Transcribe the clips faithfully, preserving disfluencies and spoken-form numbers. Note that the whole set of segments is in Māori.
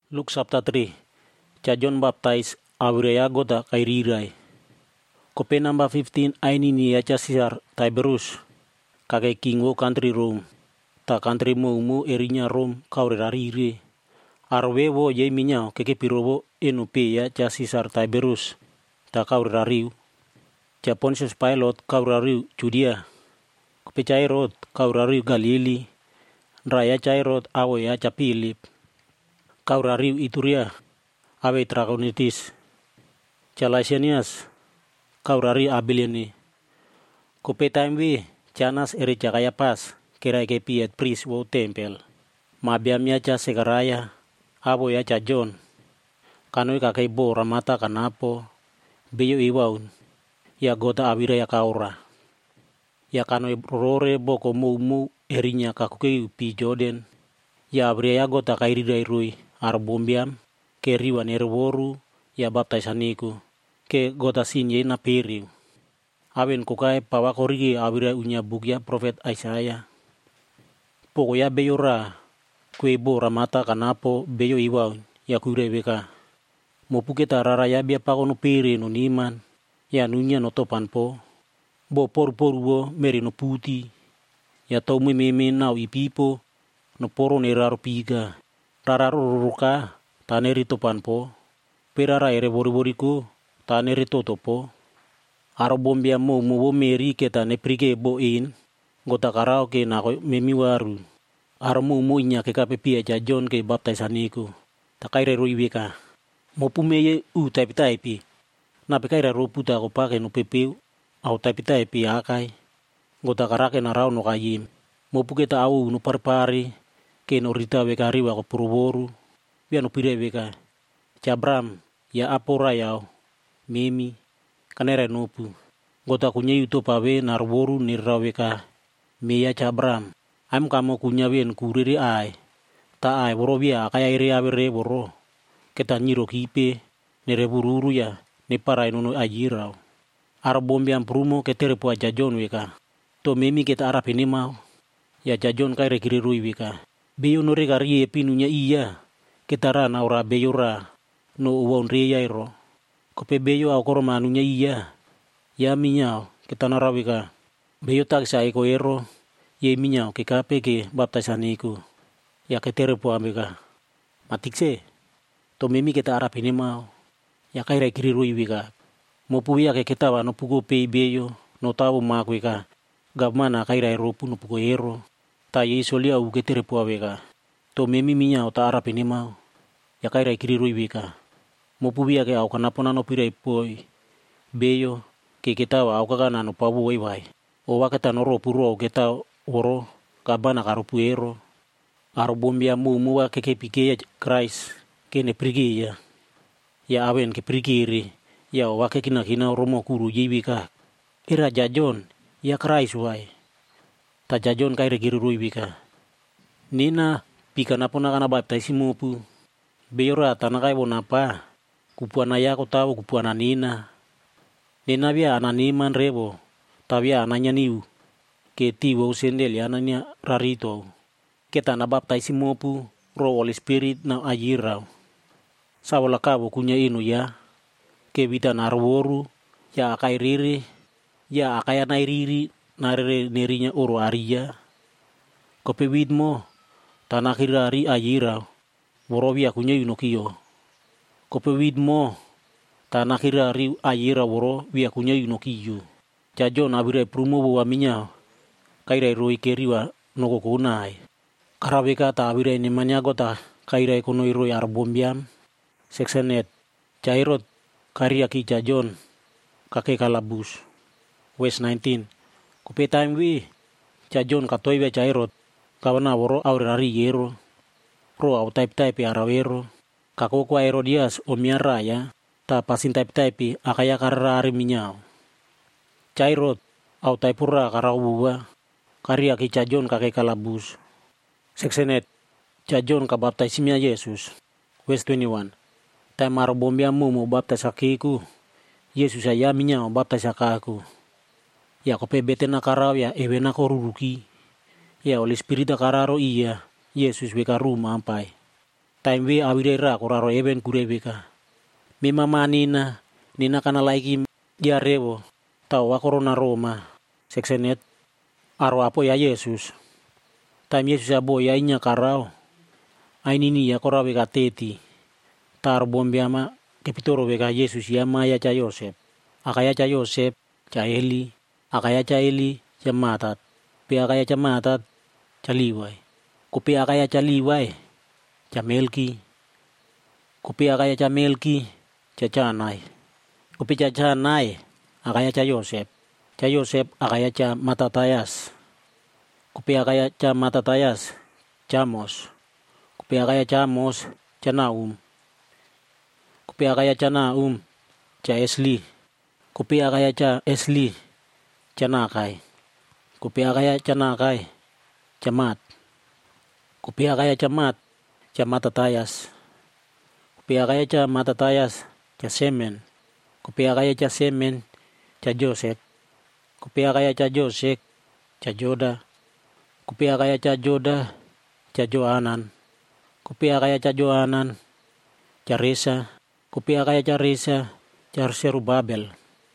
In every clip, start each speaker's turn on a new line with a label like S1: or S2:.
S1: Luke chapter three. Cha John baptize awiraya gota kairirai. Kope number fifteen ainini ya cha Caesar Tiberius. Kake kingo country Rome. Ta country mo mo erinya Rome kaurerarire. Arwe wo ye minyao keke pirobo enu pe ya cha Caesar Tiberius. Ta kaurerariu. Cha Pontius Pilate kaurerariu Judea. Kope cha Herod kaurerariu Galili. Raya cha Herod awo ya cha Philip. Kaurariu Ituria, awe Trachonitis, Chalasianias, kaurariu Abiliani, Kope time Chanas ere Chakayapas, kera ke piet priest wo tempel, Mabiamia cha Sekaraya, abo ya cha John, kanoi kakei bo ramata kanapo, beyo iwaun, ya gota awira ya kaura, ya kanoi rore boko mu mu erinya kakukei pi Jordan, ya abria ya gota kairirai rui. Arbombiam ke riwa nerworu ya baptisaniku ke gota sinye na periu awen kukai pawakorigi awira unya bukya profet Isaiah poko ya beyora kwe bo ramata kanapo beyo iwa ya kureweka mopuke tarara ya bia pakono pere no niman ya nunya no topanpo bo por poruo meri no puti ya tau meme nau ipipo no poro neraro piga rararuruka taneri topanpo perara ere boriboriku taneri totopo arobombia mo mo meri ke tane prike bo in gota karao ke na memiwaru armo mo inya ke kape pia cha John ke baptisaniku takaire roibeka mo pumeye u tapi tapi na pekaira roputa ko pake no pepeu au tapi tapi akai gota karake na rao no kayim mo puketa au no parpari ke no rita weka riwa ko puruboru bia no pire weka Chabram ya apora yao memi kanera nopu gota kunya yuto pawe narboru nirra weka meya Chabram am kamo kunya wen kuriri ai ta ai boro bia kaya ire abere boro keta nyiro kipe nere bururu ya ne parai nono ajirao arbombiam prumo ketere po aja John weka to memi keta ara penima ya jajon kaire kiri rui weka beyo no regarie pinunya iya ketara na ora beyora no uon ria iro kope beyo akoro manunya iya ya minyao ketanara weka beyo taksa eko ero ye minyao ke kape ke baptisaniku ya ketere po ambeka matikse to memi keta ara pinima ya kaire kiri rui weka mopu ya ke ketawa no pugo pe beyo no tawo makweka gavmana kaire ero pu no pugo ero ta yeso lia u ketere po weka to memi minya o ta ara penima ya kaira kiri rui weka mo pubia ke au kana pona no pire poi beyo ke ketawa au kana no pabu wai wai o wakata no ro puro keta oro kabana karupu ero aro bombia mu mu wa ke ke pike ya Christ ke ne prigi ya ya awen ke prigiri ya o wake kina kina romo kuru jibika era jajon ya Christ wai ta jajon kaire kiri rui weka nina pika napona kana baptisi mopu beyora tanakai bonapa kupuana ya ko tahu kupuana nina nina bia ananiman rebo tabia ananya niu ke tiwo sendel ya ananya rarito kita na baptisi mopu ro Holy Spirit na ajira sawola kabo kunya inu ya ke bita narworu ya akai riri ya akai nairiri narere nerinya oro aria kope widmo tanakirari ajira woro kunya yunokio kope widmo tanakirari ajira woro wia kunya yunokio jajo nabire prumo wa minya kaira roi keriwa noko kunai karaweka ta abire ni manya gota kaira kono roi arbombiam seksenet jairot karia ki jajon kake kalabus West nineteen kope time wi jajon katoi we jairot kawana woro aurari yero pro au type type arawero kako kwa Herodias omiara ya ta pasin type type akaya karari minyao Jairot au type pura karawa karia ki jajon kake kalabus seksenet jajon ka baptisimia Yesus West twenty-one time arbombia mu mo baptis akiku Yesus ya minyao baptis akaku ya kope betena karau ya ewena koruruki ya Holy Spirit kararo iya Yesus weka ruma ampai time we awirera koraro eben kurebeka. Mima manina nina kana laiki diarewo tau wakorona Roma seksenet aro apo ya Yesus. Time Yesus abo ya inya karao. Ainini ya korawe ka teti. Tar bombiama kepitoro weka Yesus ya maya cha Yosef. Akaya cha Yosef cha Eli. Akaya cha Eli cha Matat. Pi akaya cha Matat cha Liwai. Kupi akaya cha Liwai cha Melki. Kupi akaya cha Melki cha Chanai. Kupi cha Chanai akaya cha Yosef. Cha Yosef akaya cha Matatayas. Kupi akaya cha Matatayas cha Amos. Kupi akaya cha Amos cha Naum. Kupi akaya cha Naum cha Esli. Kupi akaya cha Esli cha Nakai. Kupi akaya cha Nakai cha Mat. Kupi akaya cha Mat cha Matatayas. Kupi akaya cha Matatayas cha Semen. Kupi akaya cha Semen cha Josek. Kupi akaya cha Josek cha Joda. Kupi akaya cha Joda cha Johanan. Kupi akaya cha Johanan cha Resa. Kupi akaya cha Resa cha Serubabel.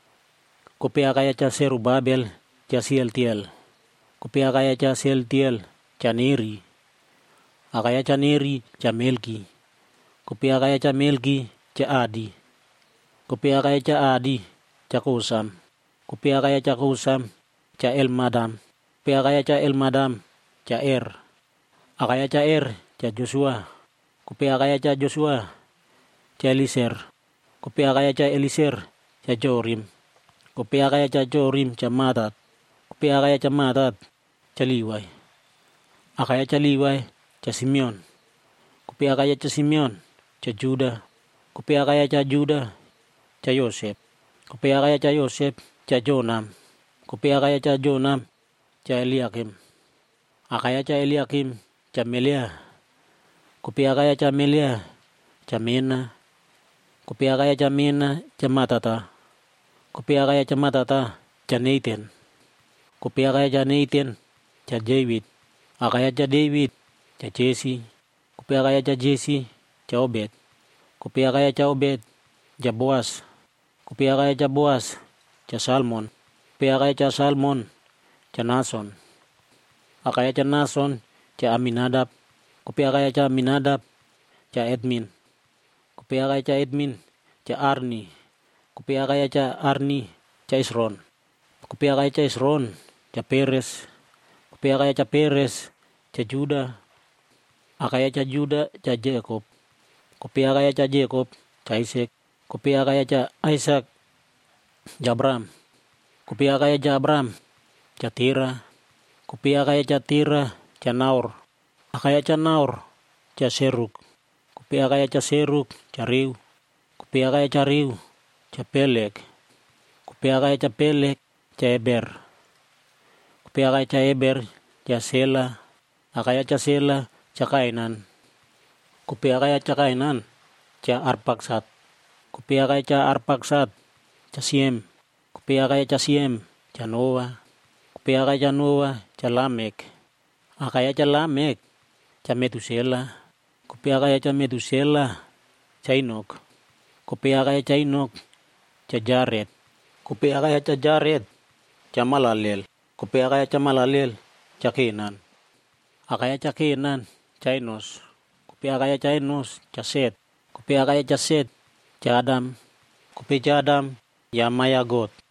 S1: Kupi akaya cha Serubabel cha Sealtiel. Kupi akaya cha Sealtiel cha Neri. Akaya cha Neri cha Melki. Kupi akaya cha Melki cha Adi. Kupi akaya cha Adi cha Kosam. Kupi akaya cha Kosam cha Elmadam. Kupi akaya cha Elmadam cha Er. Akaya cha Er cha Joshua. Kupi akaya cha Joshua cha Eliser. Kupi akaya cha Eliser cha Jorim. Kupi akaya cha Jorim cha Matat. Kupi akaya cha Matat cha Liwai. Akaya cha Liwai cha Simeon. Kupi akaya cha Simeon cha Juda. Kupi akaya cha Juda cha Yosef. Kupi akaya cha Yosef cha Jonam. Kupi akaya cha Jonam cha Eliakim. Akaya cha Eliakim cha Melea. Kupi akaya cha Melea cha Mena. Kupi akaya cha Mena cha Matata. Kupi akaya cha Matata cha Nathan. Kupi akaya cha Nathan cha David. Akaya cha David cha Jesse. Kupi akaya cha Jesse cha Obed. Kupi akaya cha Obed cha Boas. Kupi akaya cha Boas cha Salmon. Kupi akaya cha Salmon cha Nason. Akaya cha Nason cha Aminadab. Kupi akaya cha Aminadab cha Edmin. Kupi akaya cha Edmin cha Arni. Kupi akaya cha Arni cha Isron. Kupi akaya cha Isron cha Peres. Kupi akaya cha Peres cha Juda. Akaya cha Juda cha Jacob. Kupi akaya cha Jacob cha Isaac. Kupi akaya cha Isaac cha Abraham. Kupi akaya cha Abraham cha Tira. Kupi akaya cha Tira cha Naor. Akaya cha Naor cha Seruk. Kupi akaya cha Seruk cha Riu. Kupi akaya cha Riu cha Pelek. Kupi akaya cha Pelek cha Eber. Kupi akaya cha Eber cha Sela. Akaya cha Sela cha Kainan. Kupi akaya cha Kainan cha Arpaksat. Kupi akaya cha Arpaksat cha Siem. Kupi akaya cha Siem cha Noah. Kupi akaya cha Noah cha Lamek. Akaya cha Lamek cha Metusela. Kupi akaya cha Metusela cha Inok. Kupi akaya cha Inok cha Jared. Kupi akaya cha Jared cha Malalel. Kupi akaya cha Malalel cha Kenan. Akaya cha Kenan cha Enos. Kupi akaya cha Enos cha Set. Kupi akaya cha Set cha Adam. Kupi cha Adam ya Mayagot.